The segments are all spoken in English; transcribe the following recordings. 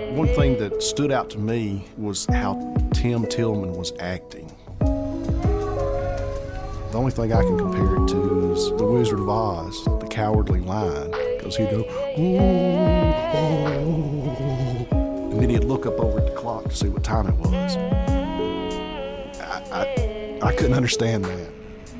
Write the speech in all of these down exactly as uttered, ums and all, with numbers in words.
One thing that stood out to me was how Tim Tillman was acting. The only thing I can compare it to is The Wizard of Oz, the Cowardly Lion, because he'd go, ooh, oh, and then he'd look up over at the clock to see what time it was. I, I, I couldn't understand that.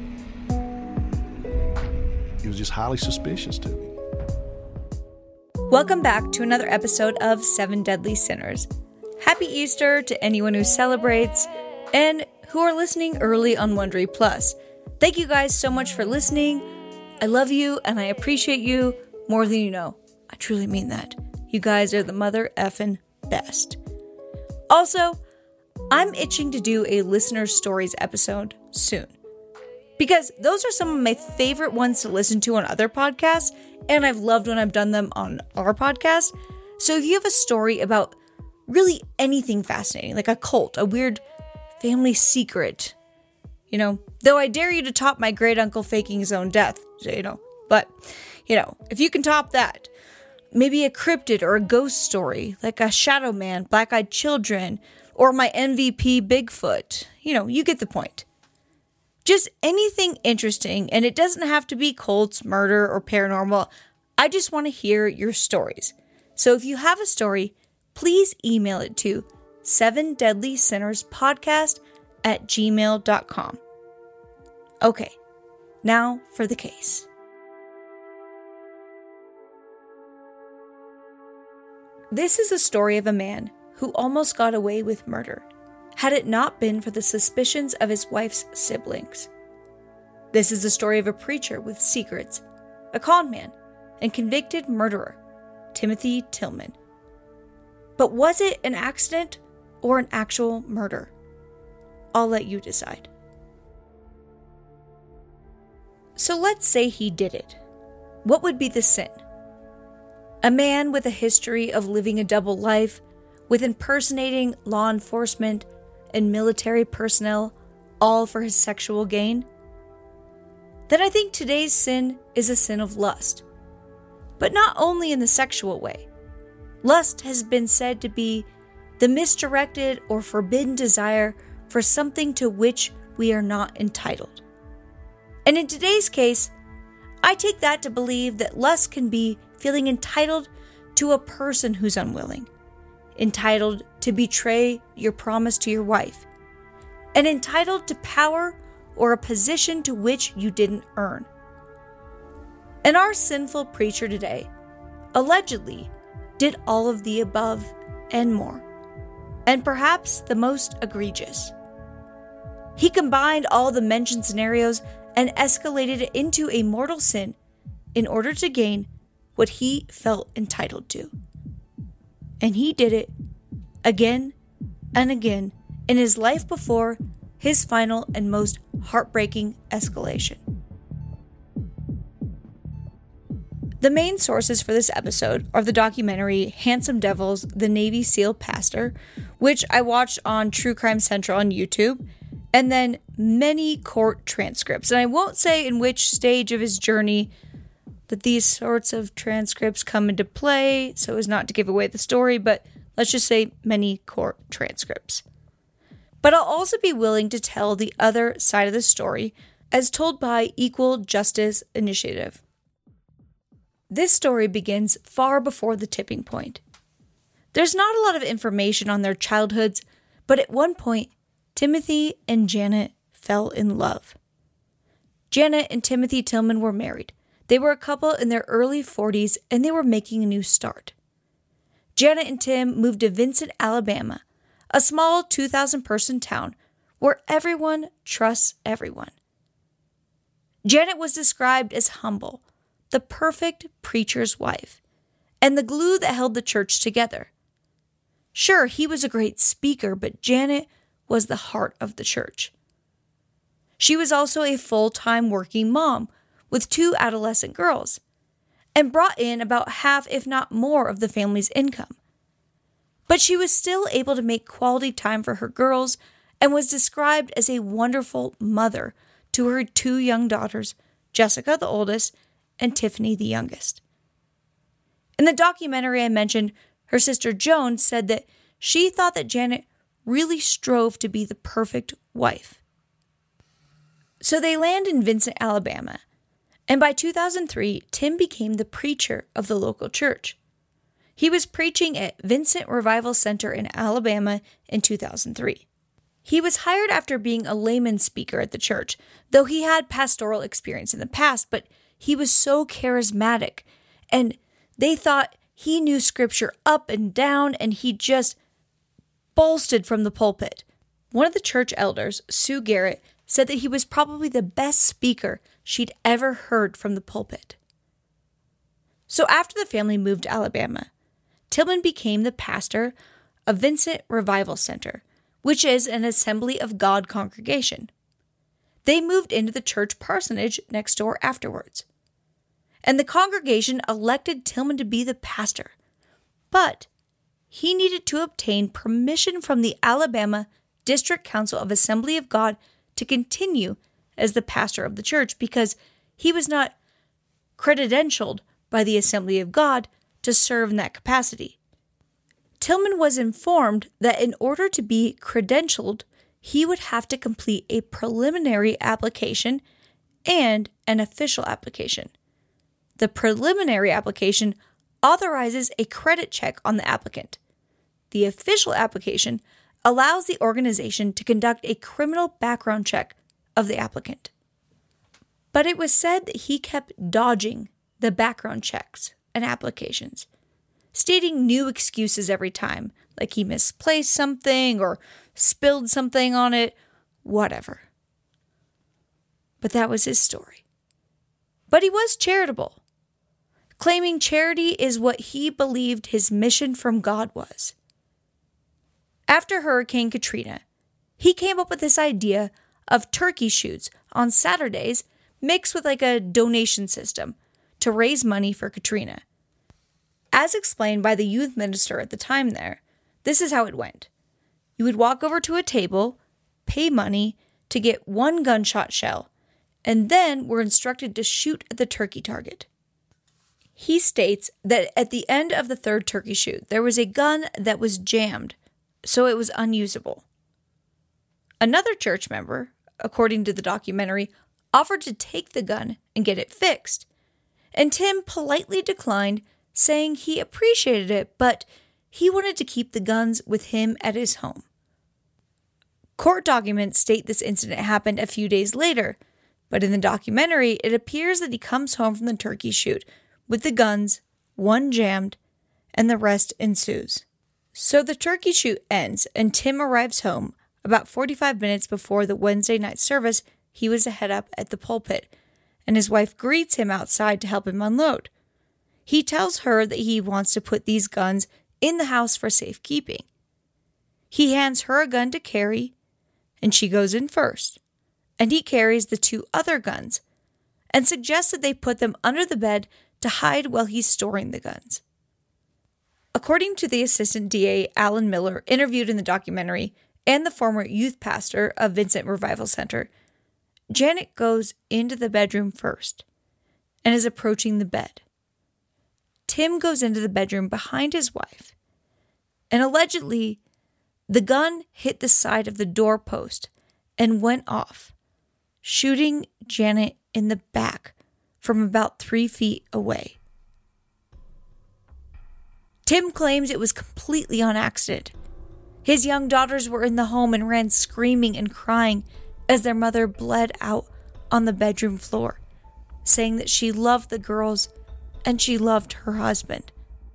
It was just highly suspicious to me. Welcome back to another episode of Seven Deadly Sinners. Happy Easter to anyone who celebrates and who are listening early on Wondery Plus. Thank you guys so much for listening. I love you and I appreciate you more than you know. I truly mean that. You guys are the mother effing best. Also, I'm itching to do a listener stories episode soon, because those are some of my favorite ones to listen to on other podcasts, and I've loved when I've done them on our podcast. So if you have a story about really anything fascinating, like a cult, a weird family secret, you know, though I dare you to top my great uncle faking his own death, you know, but, you know, if you can top that, maybe a cryptid or a ghost story, like a Shadow Man, Black-Eyed Children, or my M V P Bigfoot, you know, you get the point. Just anything interesting, and it doesn't have to be cults, murder, or paranormal. I just want to hear your stories. So if you have a story, please email it to seven deadly sinners podcast at gmail dot com. Okay, now for the case. This is a story of a man who almost got away with murder, had it not been for the suspicions of his wife's siblings. This is the story of a preacher with secrets, a con man, and convicted murderer, Timothy Tillman. But was it an accident or an actual murder? I'll let you decide. So let's say he did it. What would be the sin? A man with a history of living a double life, with impersonating law enforcement and military personnel, all for his sexual gain? Then I think today's sin is a sin of lust. But not only in the sexual way. Lust has been said to be the misdirected or forbidden desire for something to which we are not entitled. And in today's case, I take that to believe that lust can be feeling entitled to a person who's unwilling, entitled to betray your promise to your wife, and entitled to power or a position to which you didn't earn. And our sinful preacher today, allegedly, did all of the above and more, and perhaps the most egregious. He combined all the mentioned scenarios and escalated it into a mortal sin in order to gain what he felt entitled to. And he did it again and again in his life before his final and most heartbreaking escalation. The main sources for this episode are the documentary Handsome Devils, The Navy SEAL Pastor, which I watched on True Crime Central on YouTube, and then many court transcripts. And I won't say in which stage of his journey that these sorts of transcripts come into play, so as not to give away the story, but let's just say many court transcripts. But I'll also be willing to tell the other side of the story as told by Equal Justice Initiative. This story begins far before the tipping point. There's not a lot of information on their childhoods, but at one point, Timothy and Janet fell in love. Janet and Timothy Tillman were married. They were a couple in their early forties, and they were making a new start. Janet and Tim moved to Vincent, Alabama, a small two thousand person town where everyone trusts everyone. Janet was described as humble, the perfect preacher's wife, and the glue that held the church together. Sure, he was a great speaker, but Janet was the heart of the church. She was also a full-time working mom with two adolescent girls, and brought in about half, if not more, of the family's income. But she was still able to make quality time for her girls and was described as a wonderful mother to her two young daughters, Jessica, the oldest, and Tiffany, the youngest. In the documentary I mentioned, Her sister Joan said that she thought that Janet really strove to be the perfect wife. So they land in Vincent, Alabama, and by two thousand three, Tim became the preacher of the local church. He was preaching at Vincent Revival Center in Alabama in two thousand three. He was hired after being a layman speaker at the church, though he had pastoral experience in the past, but he was so charismatic, and they thought he knew scripture up and down, and he just boasted from the pulpit. One of the church elders, Sue Garrett, said that he was probably the best speaker she'd ever heard from the pulpit. So after the family moved to Alabama, Tillman became the pastor of Vincent Revival Center, which is an Assembly of God congregation. They moved into the church parsonage next door afterwards. And the congregation elected Tillman to be the pastor. But he needed to obtain permission from the Alabama District Council of Assembly of God to continue as the pastor of the church because he was not credentialed by the Assembly of God to serve in that capacity. Tillman was informed that in order to be credentialed, he would have to complete a preliminary application and an official application. The preliminary application authorizes a credit check on the applicant. The official application allows the organization to conduct a criminal background check of the applicant. But it was said that he kept dodging the background checks and applications, stating new excuses every time, like he misplaced something or spilled something on it, whatever. But that was his story. But he was charitable, claiming charity is what he believed his mission from God was. After Hurricane Katrina, he came up with this idea of turkey shoots on Saturdays mixed with like a donation system to raise money for Katrina. As explained by the youth minister at the time there, this is how it went. You would walk over to a table, pay money to get one gunshot shell, and then were instructed to shoot at the turkey target. He states that at the end of the third turkey shoot, there was a gun that was jammed, so it was unusable. Another church member, according to the documentary, offered to take the gun and get it fixed, and Tim politely declined, saying he appreciated it, but he wanted to keep the guns with him at his home. Court documents state this incident happened a few days later, but in the documentary, it appears that he comes home from the turkey shoot with the guns, one jammed, and the rest ensues. So the turkey shoot ends, and Tim arrives home about forty-five minutes before the Wednesday night service he was to head up at the pulpit, and his wife greets him outside to help him unload. He tells her that he wants to put these guns in the house for safekeeping. He hands her a gun to carry, and she goes in first, and he carries the two other guns, and suggests that they put them under the bed to hide while he's storing the guns. According to the Assistant D A Alan Miller, interviewed in the documentary, and the former youth pastor of Vincent Revival Center, Janet goes into the bedroom first and is approaching the bed. Tim goes into the bedroom behind his wife, and allegedly, the gun hit the side of the doorpost and went off, shooting Janet in the back from about three feet away. Tim claims it was completely on accident. His young daughters were in the home and ran screaming and crying as their mother bled out on the bedroom floor, saying that she loved the girls and she loved her husband.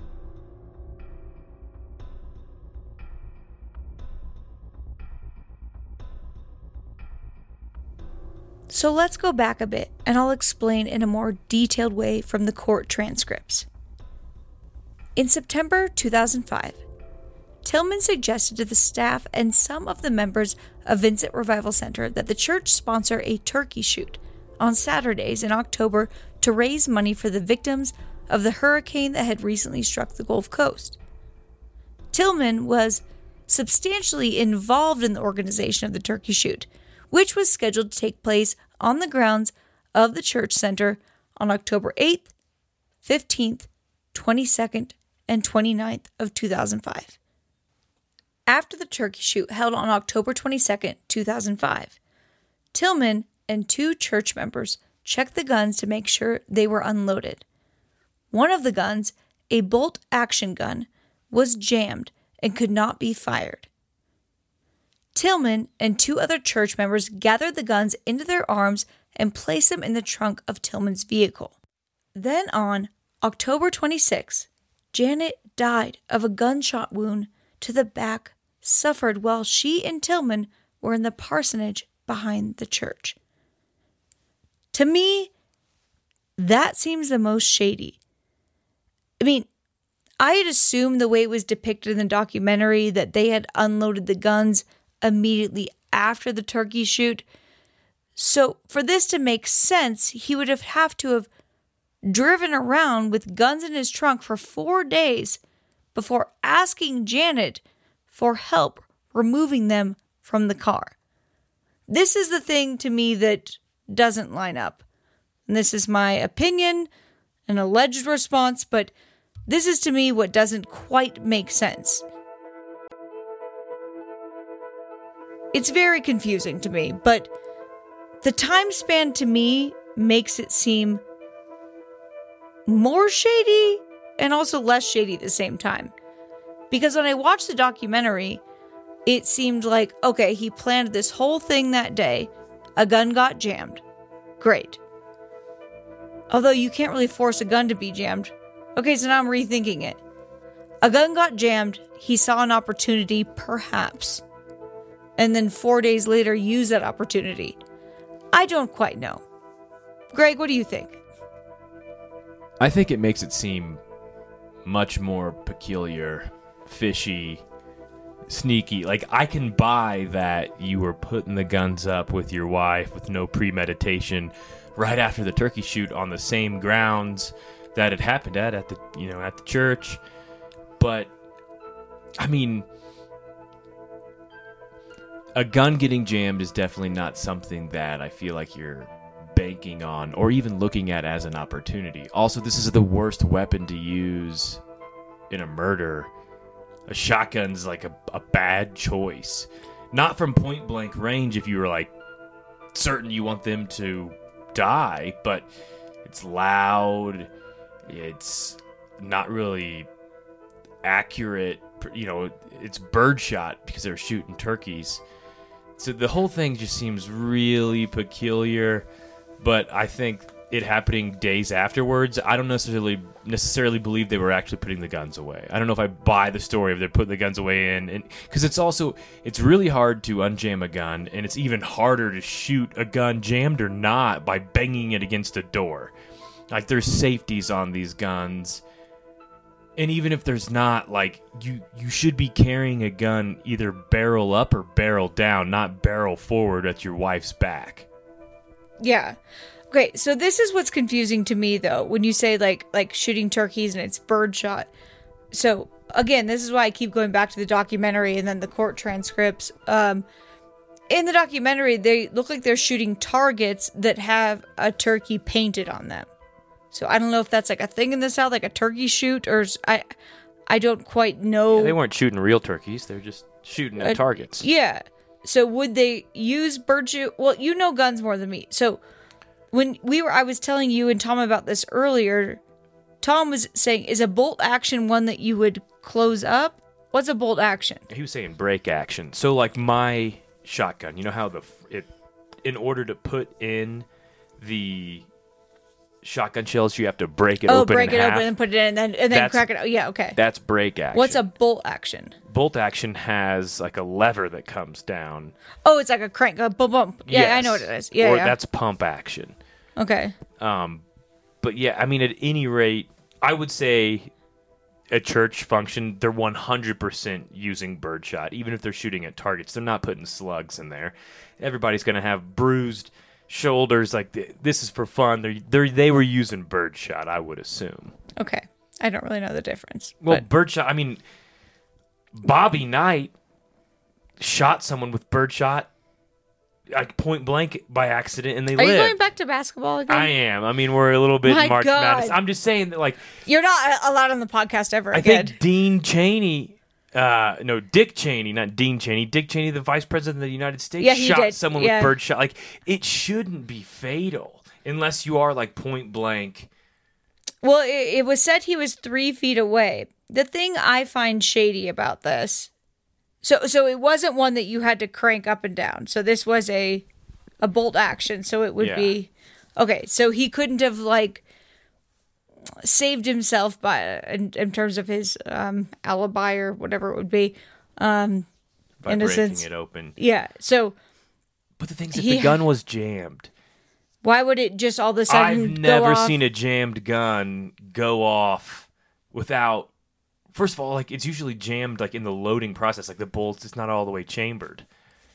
So let's go back a bit, and I'll explain in a more detailed way from the court transcripts. In September two thousand five, Tillman suggested to the staff and some of the members of Vincent Revival Center that the church sponsor a turkey shoot on Saturdays in October to raise money for the victims of the hurricane that had recently struck the Gulf Coast. Tillman was substantially involved in the organization of the turkey shoot, which was scheduled to take place on the grounds of the church center on October eighth, fifteenth, twenty-second, and twenty-ninth of two thousand five. After the turkey shoot held on October twenty-second, two thousand five, Tillman and two church members checked the guns to make sure they were unloaded. One of the guns, a bolt-action gun, was jammed and could not be fired. Tillman and two other church members gathered the guns into their arms and placed them in the trunk of Tillman's vehicle. Then on October twenty-sixth, Janet died of a gunshot wound to the back suffered while she and Tillman were in the parsonage behind the church. To me, that seems the most shady. I mean, I had assumed the way it was depicted in the documentary that they had unloaded the guns immediately after the turkey shoot. So for this to make sense, he would have have to have driven around with guns in his trunk for four days before asking Janet for help removing them from the car. This is the thing to me that doesn't line up. And this is my opinion, an alleged response, but this is to me what doesn't quite make sense. It's very confusing to me, but the time span to me makes it seem more shady and also less shady at the same time. Because when I watched the documentary, it seemed like, okay, he planned this whole thing that day. A gun got jammed. Great. Although you can't really force a gun to be jammed. Okay, so now I'm rethinking it. A gun got jammed. He saw an opportunity, perhaps. And then four days later, used that opportunity. I don't quite know. Greg, what do you think? I think it makes it seem much more peculiar, fishy, sneaky. Like, I can buy that you were putting the guns up with your wife with no premeditation right after the turkey shoot on the same grounds that it happened at, at the, you know, at the church. But, I mean, a gun getting jammed is definitely not something that I feel like you're banking on or even looking at as an opportunity. Also, this is the worst weapon to use in a murder. A shotgun's like a, a bad choice. Not from point blank range if you were like certain you want them to die, but it's loud, it's not really accurate, you know, it's birdshot because they're shooting turkeys. So the whole thing just seems really peculiar, but I think it happening days afterwards, I don't necessarily necessarily believe they were actually putting the guns away. I don't know if I buy the story of they're putting the guns away in, and because it's also, it's really hard to unjam a gun, and it's even harder to shoot a gun jammed or not by banging it against a door. Like, there's safeties on these guns, and even if there's not, like, you you should be carrying a gun either barrel up or barrel down, not barrel forward at your wife's back. Yeah. Great. So this is what's confusing to me, though, when you say like like shooting turkeys and it's birdshot. So again, this is why I keep going back to the documentary and then the court transcripts. Um, in the documentary, they look like they're shooting targets that have a turkey painted on them. So I don't know if that's like a thing in the South, like a turkey shoot, or I, I don't quite know. Yeah, they weren't shooting real turkeys; they're just shooting at uh, targets. Yeah. So would they use birdshot? Well, you know guns more than me, so. When we were, I was telling you and Tom about this earlier. Tom was saying, is a bolt action one that you would close up? What's a bolt action? He was saying break action. So like my shotgun, you know how the it, in order to put in the shotgun shells, you have to break it oh, open. Oh, break in it half. open and put it in, and then and then crack it out. Yeah, okay. That's break action. What's a bolt action? Bolt action has like a lever that comes down. Oh, it's like a crank, a bump, bump. Yeah, yes. I know what it is. Yeah, or yeah. that's pump action. Okay. Um, but yeah, I mean, at any rate, I would say a church function, they're one hundred percent using birdshot. Even if they're shooting at targets, they're not putting slugs in there. Everybody's going to have bruised shoulders. Like, this is for fun. They're, they're, they were using birdshot, I would assume. Okay. I don't really know the difference. Well, but... birdshot, I mean, Bobby Knight shot someone with birdshot like point blank by accident, and they Are live. you going back to basketball again? I am. I mean, we're a little bit My March God. Madness. I'm just saying that, like, You're not allowed on the podcast ever I again. think Dean Cheney, uh, no, Dick Cheney, not Dean Cheney, Dick Cheney, the Vice President of the United States, Yeah, he shot did. someone Yeah. with birdshot. Like, it shouldn't be fatal unless you are like point blank. Well, it, it was said he was three feet away. The thing I find shady about this, so so it wasn't one that you had to crank up and down. So this was a a bolt action. So it would Yeah. be okay. So he couldn't have like saved himself by in, in terms of his um, alibi or whatever it would be. Um, By in a breaking sense, it open. yeah. So But the thing is, if He- the gun was jammed, why would it just all of a sudden I've go never off? seen a jammed gun go off without. First of all, like it's usually jammed like in the loading process, like the bolts. It's not all the way chambered,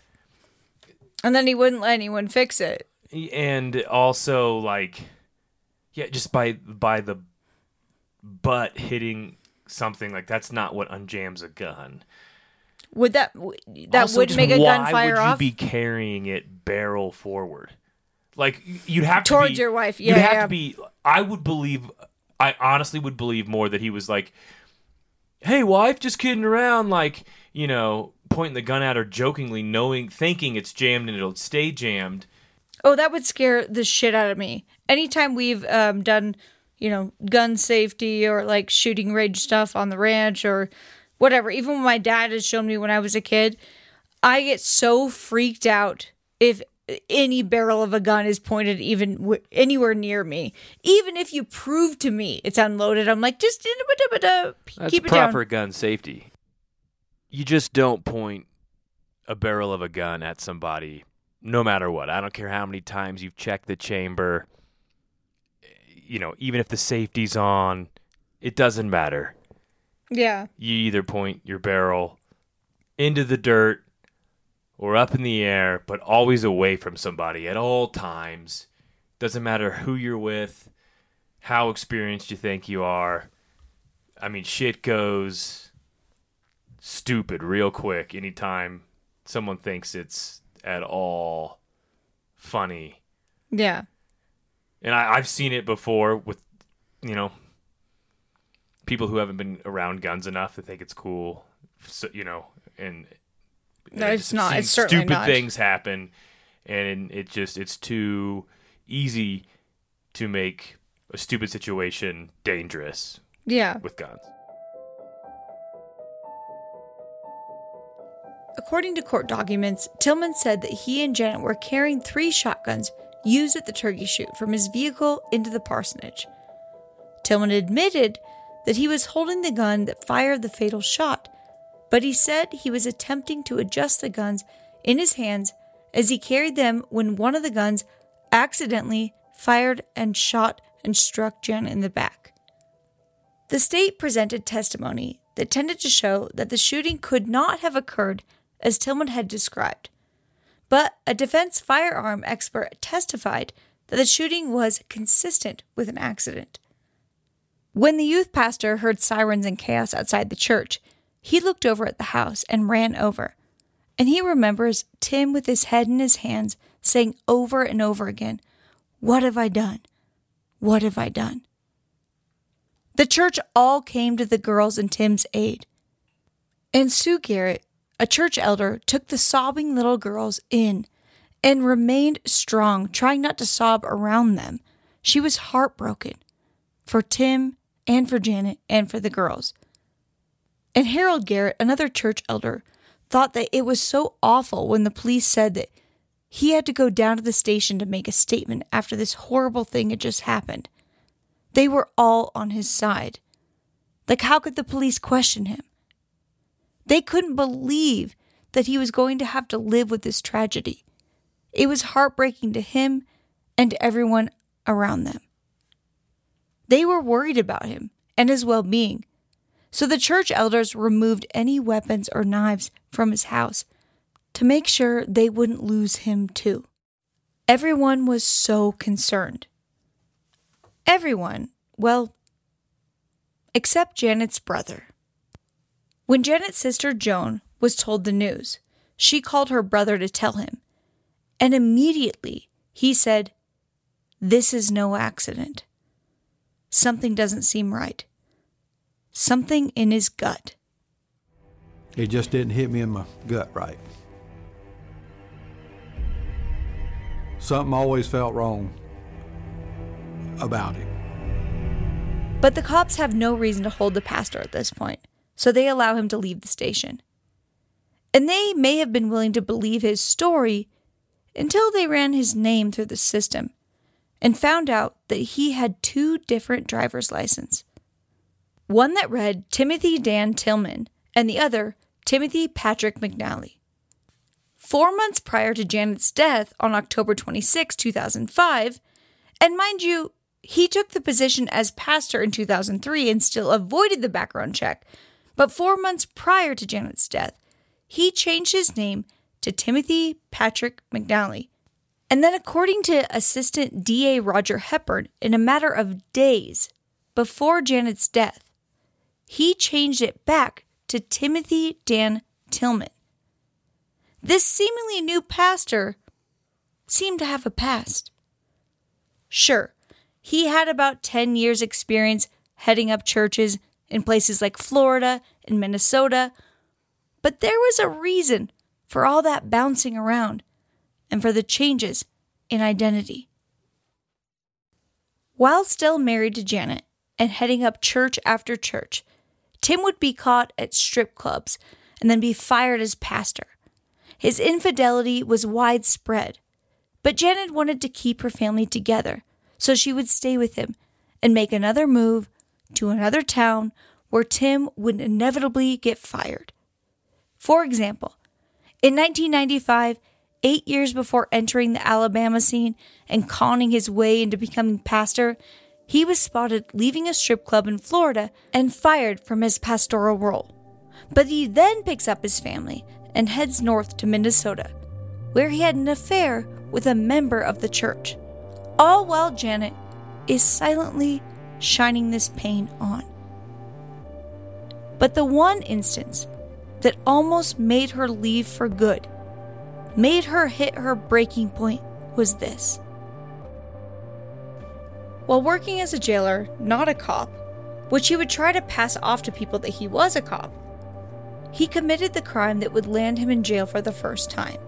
And then he wouldn't let anyone fix it. and also like, yeah, just by by the butt hitting something like that's not what unjams a gun. Would that that Also, would just make a gun why fire would you off? be carrying it barrel forward? Like you'd have to Towards be, your wife, You'd yeah, have yeah. to be. I would believe. I honestly would believe more that he was like, "Hey, wife, just kidding around," like you know, pointing the gun at her jokingly, knowing, thinking it's jammed and it'll stay jammed. Oh, that would scare the shit out of me. Anytime we've um, done, you know, gun safety or like shooting range stuff on the ranch or whatever, even when my dad has shown me when I was a kid, I get so freaked out if any barrel of a gun is pointed even w- anywhere near me. Even if you prove to me it's unloaded, I'm like, just That's keep it proper down. gun safety. You just don't point a barrel of a gun at somebody, no matter what. I don't care how many times you've checked the chamber. You know, even if the safety's on, it doesn't matter. Yeah. You either point your barrel into the dirt or up in the air, but always away from somebody at all times. Doesn't matter who you're with, how experienced you think you are. I mean, shit goes stupid real quick anytime someone thinks it's at all funny. Yeah. And I, I've seen it before with, you know, people who haven't been around guns enough to think it's cool, so, you know, and No, and it's just not. seen It's certainly stupid not. things happen, and it just it's too easy to make a stupid situation dangerous Yeah. with guns. According to court documents, Tillman said that he and Janet were carrying three shotguns used at the turkey shoot from his vehicle into the parsonage. Tillman admitted that he was holding the gun that fired the fatal shot, but he said he was attempting to adjust the guns in his hands as he carried them when one of the guns accidentally fired and shot and struck Janet in the back. The state presented testimony that tended to show that the shooting could not have occurred as Tillman had described, but a defense firearm expert testified that the shooting was consistent with an accident. When the youth pastor heard sirens and chaos outside the church, he looked over at the house and ran over, and he remembers Tim with his head in his hands saying over and over again, "What have I done? What have I done?" The church all came to the girls and Tim's aid. And Sue Garrett, a church elder, took the sobbing little girls in and remained strong, trying not to sob around them. She was heartbroken for Tim and for Janet and for the girls. And Harold Garrett, another church elder, thought that it was so awful when the police said that he had to go down to the station to make a statement after this horrible thing had just happened. They were all on his side. Like, how could the police question him? They couldn't believe that he was going to have to live with this tragedy. It was heartbreaking to him and to everyone around them. They were worried about him and his well-being, so the church elders removed any weapons or knives from his house to make sure they wouldn't lose him too. Everyone was so concerned. Everyone, well, except Janet's brother. When Janet's sister Joan was told the news, she called her brother to tell him, And immediately he said, "This is no accident. Something doesn't seem right. Something in his gut." It just didn't hit me in my gut right. Something always felt wrong about him. But the cops have no reason to hold the pastor at this point, so they allow him to leave the station. And they may have been willing to believe his story until they ran his name through the system and found out that he had two different driver's licenses. One that read Timothy Dan Tillman and the other Timothy Patrick McNally. Four months prior to Janet's death on October twenty-sixth, two thousand five, and mind you, he took the position as pastor in two thousand three and still avoided the background check, but four months prior to Janet's death, he changed his name to Timothy Patrick McNally. And then according to Assistant D A Roger Hepburn, in a matter of days before Janet's death, he changed it back to Timothy Dan Tillman. This seemingly new pastor seemed to have a past. Sure, he had about ten years experience heading up churches in places like Florida and Minnesota, but there was a reason for all that bouncing around and for the changes in identity. While still married to Janet and heading up church after church, Tim would be caught at strip clubs and then be fired as pastor. His infidelity was widespread, but Janet wanted to keep her family together, so she would stay with him and make another move to another town where Tim would inevitably get fired. For example, in nineteen ninety-five, eight years before entering the Alabama scene and conning his way into becoming pastor, he was spotted leaving a strip club in Florida and fired from his pastoral role. But he then picks up his family and heads north to Minnesota, where he had an affair with a member of the church, all while Janet is silently shining this pain on. But the one instance that almost made her leave for good, made her hit her breaking point, was this. While working as a jailer, not a cop, which he would try to pass off to people that he was a cop, he committed the crime that would land him in jail for the first time.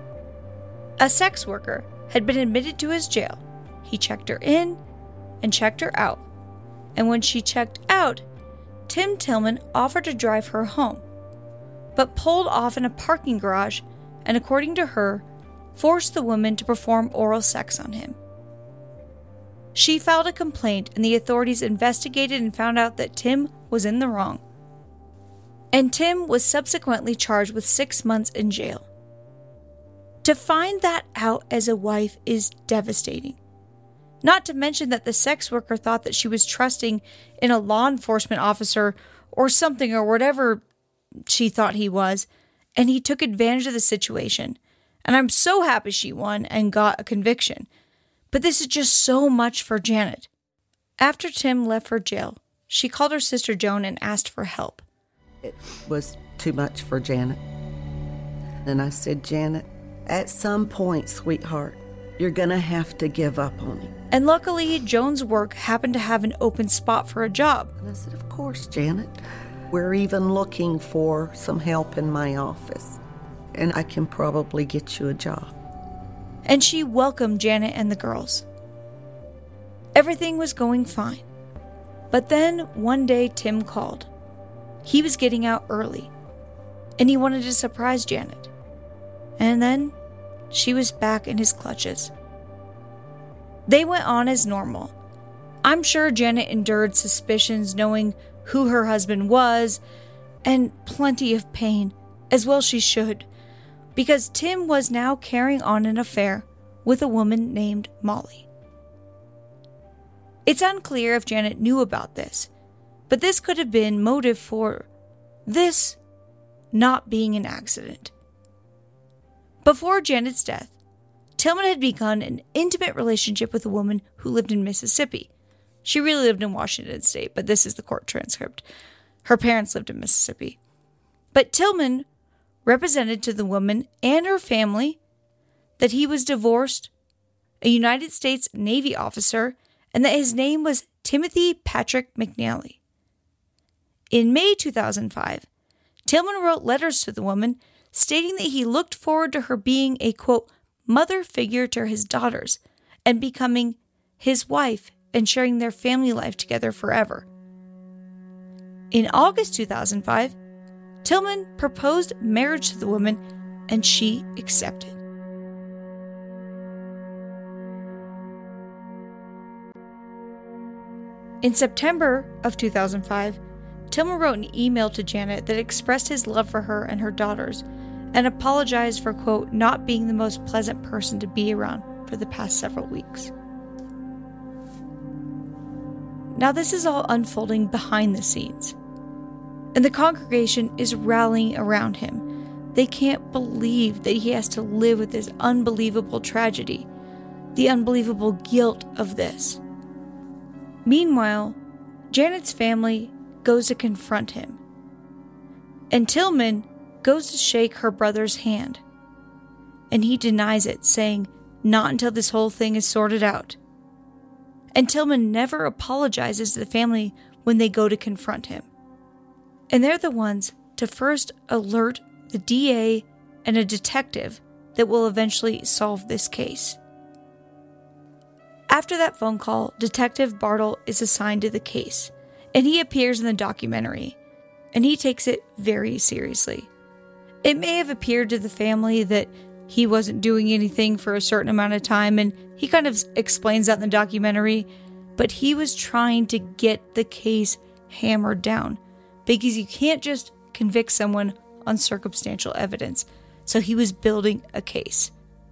A sex worker had been admitted to his jail. He checked her in and checked her out. And when she checked out, Tim Tillman offered to drive her home, but pulled off in a parking garage and, according to her, forced the woman to perform oral sex on him. She filed a complaint and the authorities investigated and found out that Tim was in the wrong. And Tim was subsequently charged with six months in jail. To find that out as a wife is devastating. Not to mention that the sex worker thought that she was trusting in a law enforcement officer or something or whatever she thought he was, and he took advantage of the situation. And I'm so happy she won and got a conviction. But this is just so much for Janet. After Tim left for jail, she called her sister Joan and asked for help. It was too much for Janet. And I said, Janet, at some point, sweetheart, you're going to have to give up on him. And luckily, Joan's work happened to have an open spot for a job. And I said, of course, Janet. We're even looking for some help in my office, and I can probably get you a job. And she welcomed Janet and the girls. Everything was going fine. But then, one day, Tim called. He was getting out early, and he wanted to surprise Janet. And then, she was back in his clutches. They went on as normal. I'm sure Janet endured suspicions knowing who her husband was, and plenty of pain, as well she should, because Tim was now carrying on an affair with a woman named Molly. It's unclear if Janet knew about this, but this could have been motive for this not being an accident. Before Janet's death, Tillman had begun an intimate relationship with a woman who lived in Mississippi. She really lived in Washington State, but this is the court transcript. Her parents lived in Mississippi. But Tillman represented to the woman and her family that he was divorced, a United States Navy officer, and that his name was Timothy Patrick McNally. In May two thousand five, Tillman wrote letters to the woman stating that he looked forward to her being a, quote, mother figure to his daughters and becoming his wife and sharing their family life together forever. In August two thousand five, Tillman proposed marriage to the woman and she accepted. In September of two thousand five, Tillman wrote an email to Janet that expressed his love for her and her daughters and apologized for, quote, not being the most pleasant person to be around for the past several weeks. Now this is all unfolding behind the scenes, and the congregation is rallying around him. They can't believe that he has to live with this unbelievable tragedy, the unbelievable guilt of this. Meanwhile, Janet's family goes to confront him, and Tillman goes to shake her brother's hand, and he denies it, saying, not until this whole thing is sorted out. And Tillman never apologizes to the family when they go to confront him. And they're the ones to first alert the D A and a detective that will eventually solve this case. After that phone call, Detective Bartle is assigned to the case, and he appears in the documentary, and he takes it very seriously. It may have appeared to the family that he wasn't doing anything for a certain amount of time, and he kind of explains that in the documentary, but he was trying to get the case hammered down, because you can't just convict someone on circumstantial evidence, so he was building a case.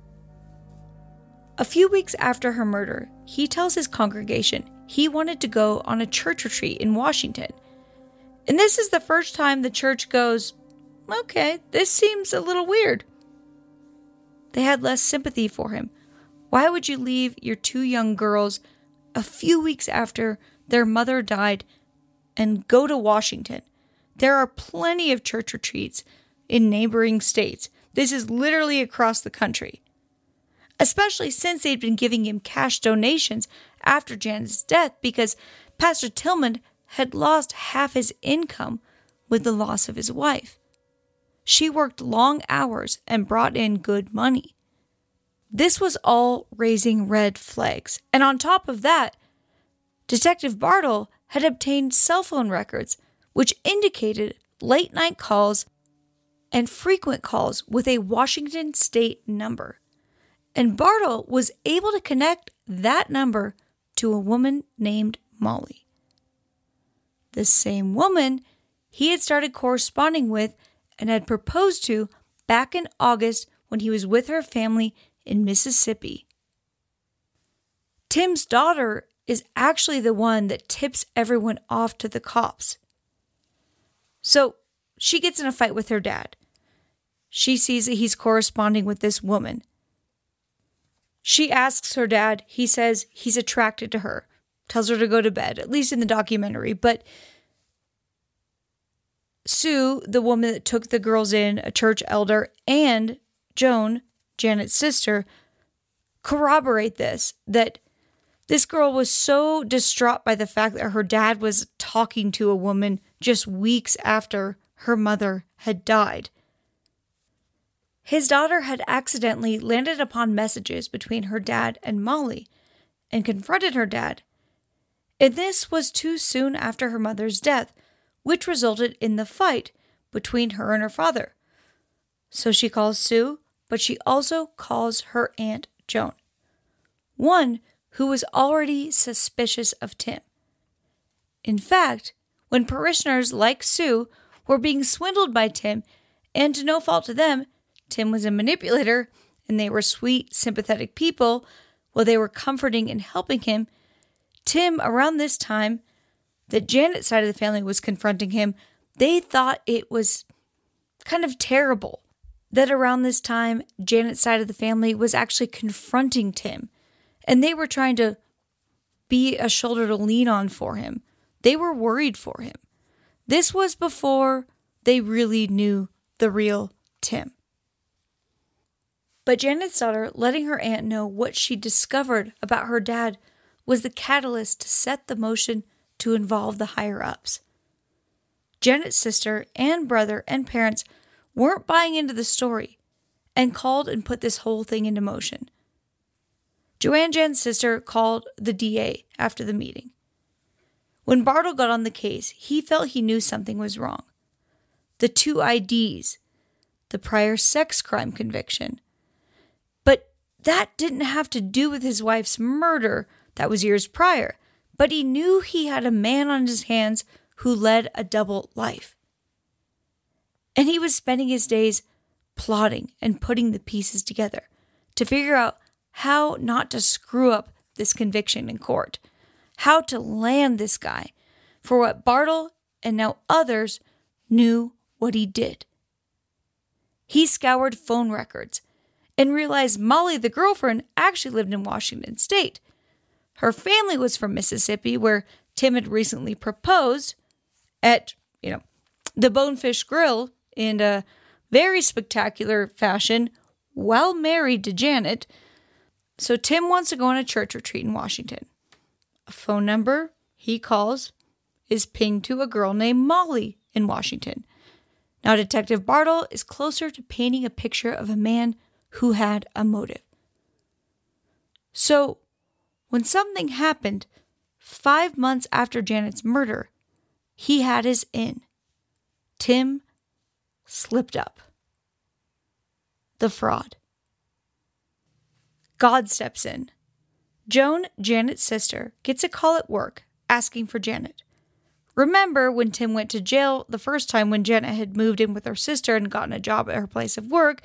A few weeks after her murder, he tells his congregation he wanted to go on a church retreat in Washington. And this is the first time the church goes, okay, this seems a little weird. They had less sympathy for him. Why would you leave your two young girls a few weeks after their mother died and go to Washington? There are plenty of church retreats in neighboring states. This is literally across the country. Especially since they'd been giving him cash donations after Janet's death because Pastor Tillman had lost half his income with the loss of his wife. She worked long hours and brought in good money. This was all raising red flags. And on top of that, Detective Bartle had obtained cell phone records which indicated late night calls and frequent calls with a Washington state number. And Bartle was able to connect that number to a woman named Molly. The same woman he had started corresponding with and had proposed to back in August when he was with her family in Mississippi. Tim's daughter is actually the one that tips everyone off to the cops. So she gets in a fight with her dad. She sees that he's corresponding with this woman. She asks her dad. He says he's attracted to her, tells her to go to bed, at least in the documentary. But Sue, the woman that took the girls in, a church elder, and Joan, Janet's sister, corroborate this, that this girl was so distraught by the fact that her dad was talking to a woman just weeks after her mother had died. His daughter had accidentally landed upon messages between her dad and Molly and confronted her dad. And this was too soon after her mother's death, which resulted in the fight between her and her father. So she calls Sue, but she also calls her Aunt Joan, one who was already suspicious of Tim. In fact, when parishioners like Sue were being swindled by Tim, and to no fault to them, Tim was a manipulator, and they were sweet, sympathetic people, while they were comforting and helping him, Tim, around this time that Janet's side of the family was confronting him, they thought it was kind of terrible that around this time, Janet's side of the family was actually confronting Tim, and they were trying to be a shoulder to lean on for him. They were worried for him. This was before they really knew the real Tim. But Janet's daughter letting her aunt know what she discovered about her dad was the catalyst to set the motion to involve the higher-ups. Janet's sister and brother and parents weren't buying into the story and called and put this whole thing into motion. Joanne Jan's sister called the D A after the meeting. When Bartle got on the case, he felt he knew something was wrong. The two I Ds, the prior sex crime conviction. But that didn't have to do with his wife's murder. That was years prior. But he knew he had a man on his hands who led a double life. And he was spending his days plotting and putting the pieces together to figure out how not to screw up this conviction in court, how to land this guy for what Bartle and now others knew what he did. He scoured phone records and realized Molly, the girlfriend, actually lived in Washington State. Her family was from Mississippi, where Tim had recently proposed at, you know, the Bonefish Grill in a very spectacular fashion while married to Janet. So Tim wants to go on a church retreat in Washington. A phone number he calls is pinged to a girl named Molly in Washington. Now Detective Bartle is closer to painting a picture of a man who had a motive. So when something happened five months after Janet's murder, he had his in. Tim slipped up. The fraud. God steps in. Joan, Janet's sister, gets a call at work asking for Janet. Remember when Tim went to jail the first time when Janet had moved in with her sister and gotten a job at her place of work?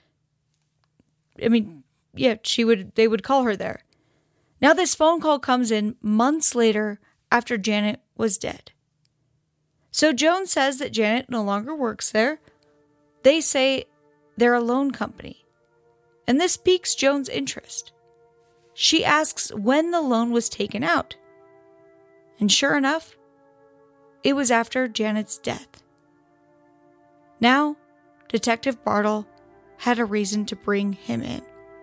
I mean, yeah, she would. They would call her there. Now this phone call comes in months later after Janet was dead. So Joan says that Janet no longer works there. They say they're a loan company. And this piques Joan's interest. She asks when the loan was taken out. And sure enough, it was after Janet's death. Now, Detective Bartle had a reason to bring him in.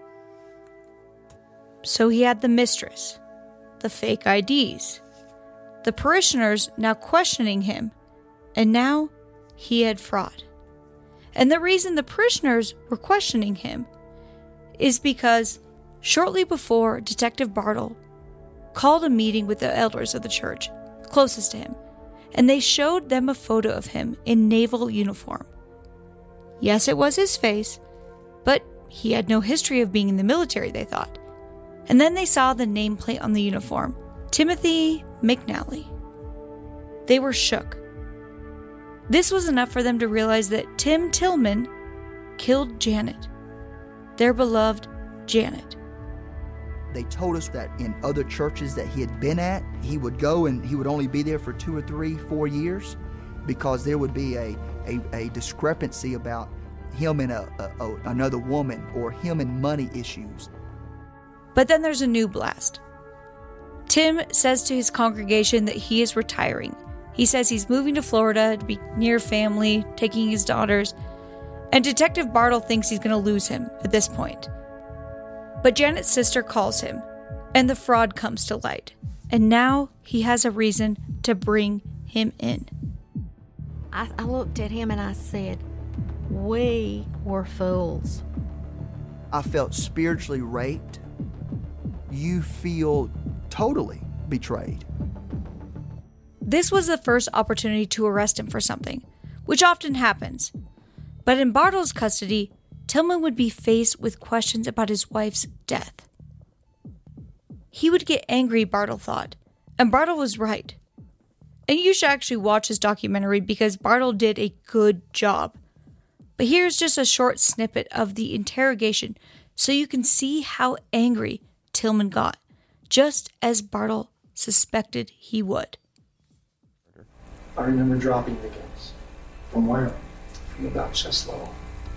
So he had the mistress, the fake I Ds, the parishioners now questioning him, and now he had fraud. And the reason the parishioners were questioning him is because shortly before Detective Bartle called a meeting with the elders of the church closest to him, and they showed them a photo of him in naval uniform. Yes, it was his face, but he had no history of being in the military, they thought. And then they saw the nameplate on the uniform, Timothy McNally. They were shook. This was enough for them to realize that Tim Tillman killed Janet, their beloved Janet. They told us that in other churches that he had been at, he would go and he would only be there for two or three, four years because there would be a, a, a discrepancy about him and a, a, a, another woman or him and money issues. But then there's a new blast. Tim says to his congregation that he is retiring. He says he's moving to Florida to be near family, taking his daughters, and Detective Bartle thinks he's going to lose him at this point. But Janet's sister calls him, and the fraud comes to light. And now he has a reason to bring him in. I, I looked at him and I said, we were fools. I felt spiritually raped. You feel totally betrayed. This was the first opportunity to arrest him for something, which often happens. But in Bartle's custody, Tillman would be faced with questions about his wife's death. He would get angry, Bartle thought, and Bartle was right. And you should actually watch his documentary because Bartle did a good job. But here's just a short snippet of the interrogation so you can see how angry Tillman got, just as Bartle suspected he would. I remember dropping the guns. From where? From about chest level.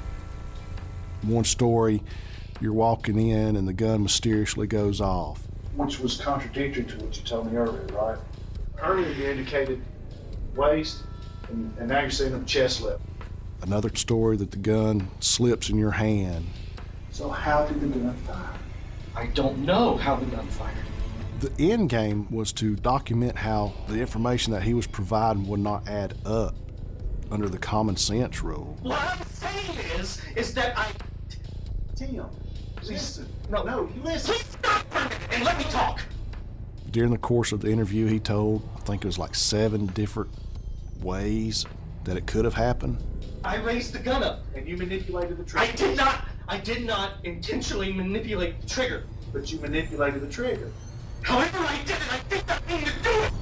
One story, you're walking in and the gun mysteriously goes off. Which was contradictory to what you told me earlier, right? Earlier you indicated waist, and, and now you're saying up chest level. Another story that the gun slips in your hand. So how did the gun fire? I don't know how the gun fired. The end game was to document how the information that he was providing would not add up under the common sense rule. What I'm saying is, is that I... Tim, listen. No, No, listen. Please stop for a minute and let me talk. During the course of the interview, he told, I think it was like seven different ways that it could have happened. I raised the gun up. And you manipulated the trigger. I did not, I did not intentionally manipulate the trigger. But you manipulated the trigger. However I did it, I think I mean to do it.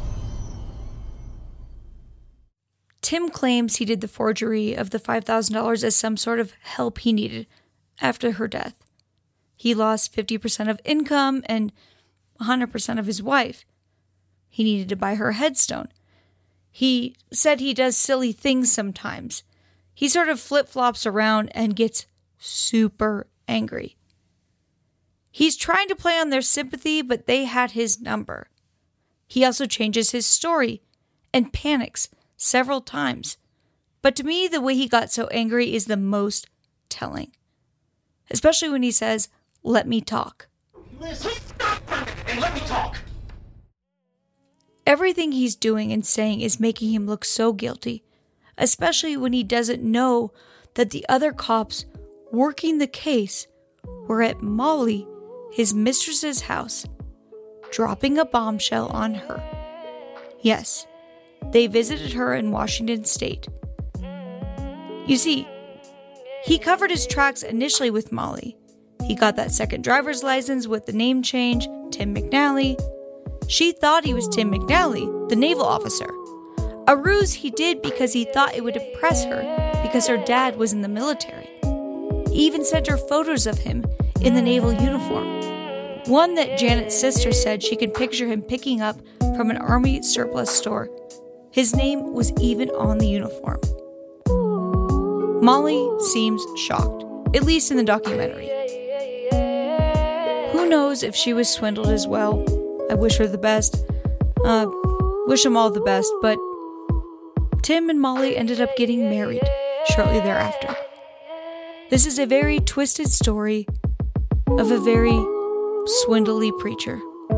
Tim claims he did the forgery of the five thousand dollars as some sort of help he needed after her death. He lost fifty percent of income and one hundred percent of his wife. He needed to buy her a headstone. He said he does silly things sometimes. He sort of flip-flops around and gets super angry. He's trying to play on their sympathy, but they had his number. He also changes his story and panics several times. But to me, the way he got so angry is the most telling. Especially when he says, "Let me talk." Listen. Please stop for a minute and let me talk. Everything he's doing and saying is making him look so guilty, especially when he doesn't know that the other cops working the case were at Molly, his mistress's house, dropping a bombshell on her. Yes, they visited her in Washington State. You see, he covered his tracks initially with Molly. He got that second driver's license with the name change, Tim McNally. She thought he was Tim McNally, the naval officer. A ruse he did because he thought it would impress her because her dad was in the military. He even sent her photos of him in the naval uniform. One that Janet's sister said she could picture him picking up from an army surplus store. His name was even on the uniform. Molly seems shocked, at least in the documentary. Who knows if she was swindled as well? I wish her the best. Uh, wish them all the best, but Tim and Molly ended up getting married shortly thereafter. This is a very twisted story of a very swindly preacher.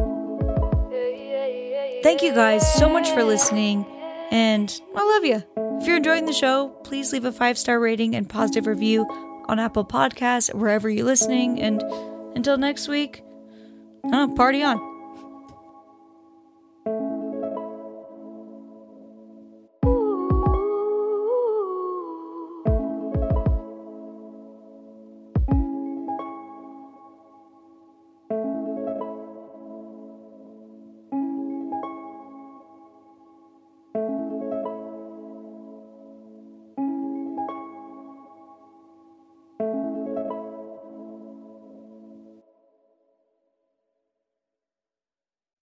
Thank you guys so much for listening, and I love you. If you're enjoying the show, please leave a five-star rating and positive review on Apple Podcasts, wherever you're listening, and until next week, oh, party on.